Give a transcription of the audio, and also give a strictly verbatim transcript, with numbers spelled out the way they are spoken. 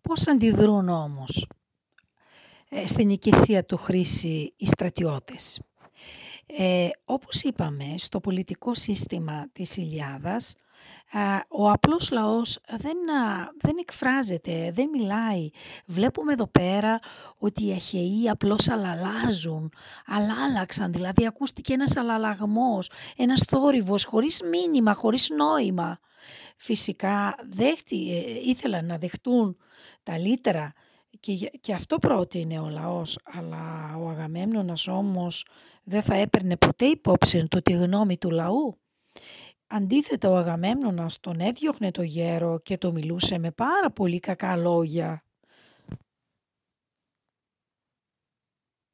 Πώς αντιδρούν όμως ε, στην οικεσία του Χρήση οι στρατιώτες. Ε, όπως είπαμε, στο πολιτικό σύστημα της Ιλιάδας, α, ο απλός λαός δεν, α, δεν εκφράζεται, δεν μιλάει. Βλέπουμε εδώ πέρα ότι οι Αχαιοί απλώς αλλάζουν, αλλά άλλαξαν, δηλαδή ακούστηκε ένας αλλαλαγμός, ένας θόρυβος, χωρίς μήνυμα, χωρίς νόημα. Φυσικά δέχτη, ε, ήθελαν να δεχτούν τα λύτερα και, και αυτό πρότεινε ο λαός, αλλά ο Αγαμέμνονας όμως δεν θα έπαιρνε ποτέ υπόψη του τη γνώμη του λαού. Αντίθετα, ο Αγαμέμνονας τον έδιωχνε το γέρο και το μιλούσε με πάρα πολύ κακά λόγια.